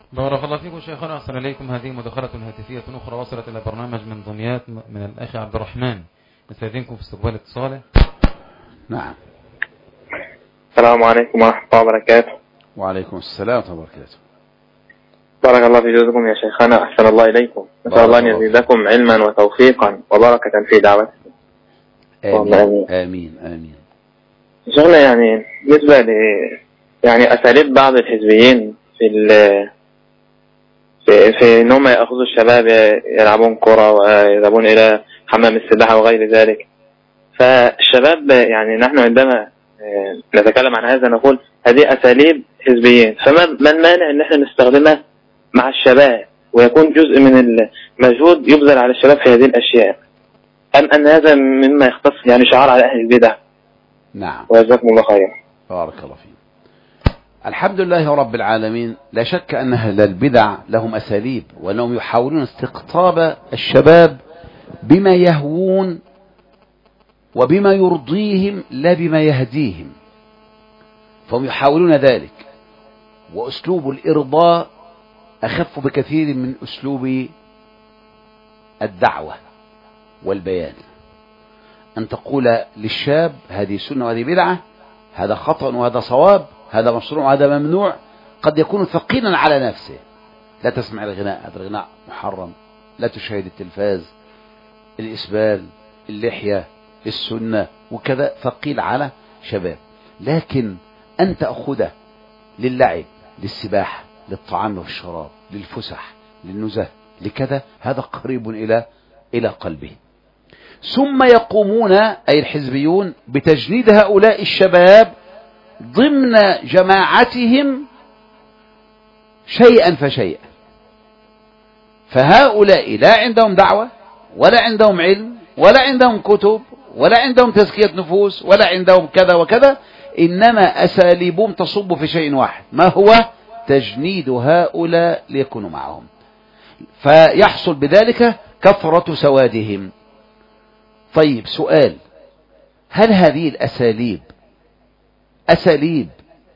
بارك الله فيكم شيخنا، أحسن إليكم. هذه مداخلة هاتفية أخرى وصلت إلى برنامج من دمياط من الأخ عبد الرحمن. نستأذنكم في استقبال اتصاله. نعم. السلام عليكم ورحمة الله وبركاته. وعليكم السلام ورحمة الله وبركاته. بارك الله في جهدكم يا شيخنا، أحسن الله إليكم. نسأل الله أن يزيدكم علما وتوفيقا وبركة في دعوتكم. آمين آمين آمين. شيخنا، يعني بالنسبة يعني أساليب بعض الحزبيين في إنهم يأخذوا الشباب يلعبون كرة ويذهبون إلى حمام السباحة وغير ذلك، فالشباب يعني نحن عندما نتكلم عن هذا نقول هذه أساليب حزبيين، فما المانع أن احنا نستخدمها مع الشباب ويكون جزء من المجهود يبذل على الشباب في هذه الأشياء، أم أن هذا مما يختص يعني شعار على أهل البدع؟ نعم. وجزاكم الله خيرا. بارك الله فيك. الحمد لله رب العالمين. لا شك أن أهل البدع لهم أساليب، وأنهم يحاولون استقطاب الشباب بما يهوون وبما يرضيهم لا بما يهديهم، فهم يحاولون ذلك. وأسلوب الإرضاء أخف بكثير من أسلوب الدعوة والبيان. أن تقول للشاب هذه سنة وهذه بدعة، هذا خطأ وهذا صواب، هذا مشروع وهذا ممنوع، قد يكون ثقيلا على نفسه. لا تسمع الغناء، هذا الغناء محرم، لا تشاهد التلفاز، الإسبال، اللحية، السنة وكذا، ثقيل على شباب. لكن أن تأخذه للعب، للسباحة، للطعام والشراب، للفسح، للنزه، لكذا، هذا قريب إلى قلبه. ثم يقومون أي الحزبيون بتجنيد هؤلاء الشباب ضمن جماعتهم شيئا فشيئا. فهؤلاء لا عندهم دعوة ولا عندهم علم ولا عندهم كتب ولا عندهم تزكية نفوس ولا عندهم كذا وكذا، إنما أساليبهم تصب في شيء واحد، ما هو تجنيد هؤلاء ليكونوا معهم، فيحصل بذلك كثرة سوادهم. طيب سؤال، هل هذه الأساليب أساليب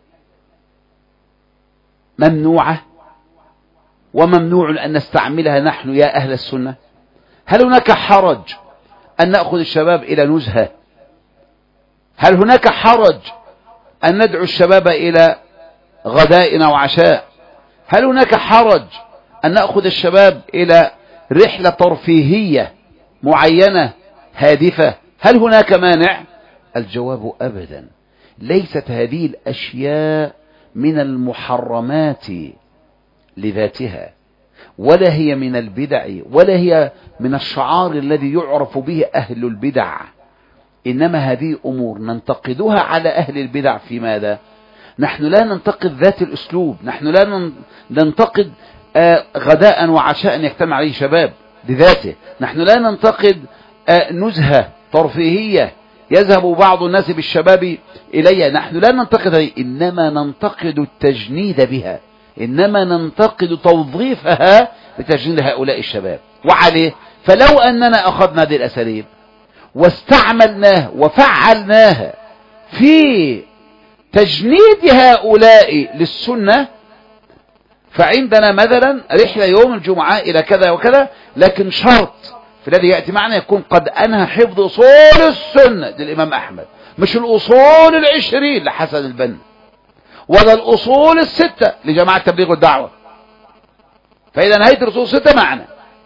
ممنوعة وممنوع أن نستعملها نحن يا أهل السنة؟ هل هناك حرج أن نأخذ الشباب إلى نزهة؟ هل هناك حرج أن ندعو الشباب إلى غداء وعشاء؟ هل هناك حرج أن نأخذ الشباب إلى رحلة ترفيهية معينة هادفة؟ هل هناك مانع؟ الجواب أبدا. ليست هذه الأشياء من المحرمات لذاتها، ولا هي من البدع، ولا هي من الشعار الذي يعرف به أهل البدع، إنما هذه أمور ننتقدها على أهل البدع. في ماذا؟ نحن لا ننتقد ذات الأسلوب، نحن لا ننتقد غداء وعشاء يجتمع عليه شباب لذاته، نحن لا ننتقد نزهة ترفيهية يذهب بعض الناس بالشباب إليها، نحن لا ننتقد هذه، إنما ننتقد التجنيد بها، إنما ننتقد توظيفها لتجنيد هؤلاء الشباب. وعليه فلو أننا أخذنا هذه الأساليب واستعملناها وفعلناها في تجنيد هؤلاء للسنة، فعندنا مثلا رحلة يوم الجمعة إلى كذا وكذا، لكن شرط في الذي يأتي معنا يكون قد أنهى حفظ أصول السنة للإمام أحمد، مش الأصول 20 لحسن البنا، ولا الأصول 6 لجماعة تبليغ الدعوة. فإذا نهاية الأصول 6 معنا.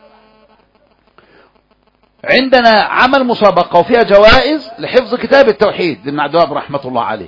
عندنا عمل مسابقة وفيها جوائز لحفظ كتاب التوحيد لابن عبد الوهاب رحمة الله عليه.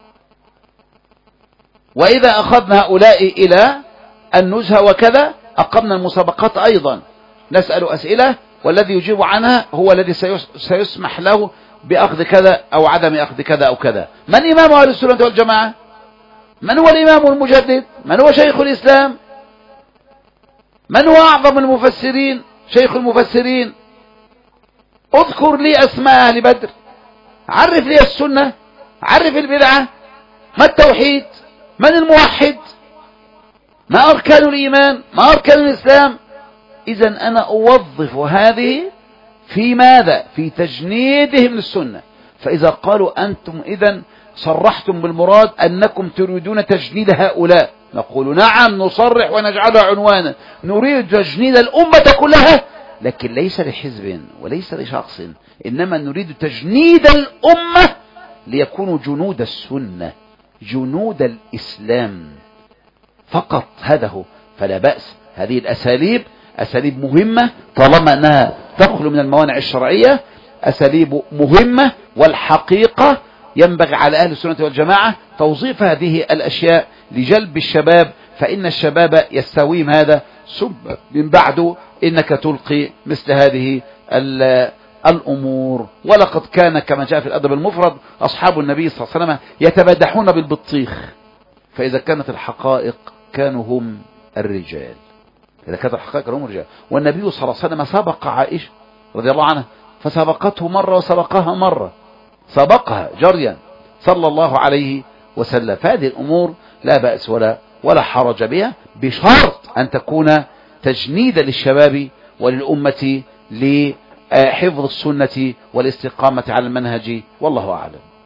وإذا أخذنا هؤلاء إلى النزهة وكذا أقمنا المسابقات أيضا، نسأل أسئلة والذي يجيب عنها هو الذي سيسمح له بأخذ كذا أو عدم أخذ كذا أو كذا. من إمام أهل السنة والجماعة؟ من هو الإمام المجدد؟ من هو شيخ الإسلام؟ من هو أعظم المفسرين؟ شيخ المفسرين؟ اذكر لي أسماء أهل بدر، عرف لي السنة، عرف البدعة، ما التوحيد، من الموحد، ما أركان الإيمان، ما أركان الإسلام. إذن أنا أوظف هذه في ماذا؟ في تجنيدهم للسنة. فإذا قالوا أنتم إذن صرحتم بالمراد أنكم تريدون تجنيد هؤلاء، نقول نعم، نصرح ونجعلها عنوانا، نريد تجنيد الأمة كلها، لكن ليس لحزب وليس لشخص، إنما نريد تجنيد الأمة ليكونوا جنود السنة، جنود الإسلام فقط، هذا هو. فلا بأس، هذه الأساليب أساليب مهمة طالما أنها تخلو من الموانع الشرعية، أساليب مهمة، والحقيقة ينبغي على أهل السنة والجماعة توظيف هذه الأشياء لجلب الشباب، فإن الشباب يستويم هذا، ثم من بعد إنك تلقي مثل هذه الأمور. ولقد كان كما جاء في الأدب المفرد أصحاب النبي صلى الله عليه وسلم يتبادحون بالبطيخ، فإذا كانت الحقائق كانوا هم الرجال، إذا كانت الحقائق كانوا هم الرجال. والنبي صلى الله عليه وسلم سبق عائشة رضي الله عنها، فسبقته مرة وسبقها مرة، سبقها جريا صلى الله عليه وسلم. فهذه الأمور لا بأس ولا حرج بها، بشرط أن تكون تجنيدا للشباب وللأمة لحفظ السنة والاستقامة على المنهج، والله أعلم.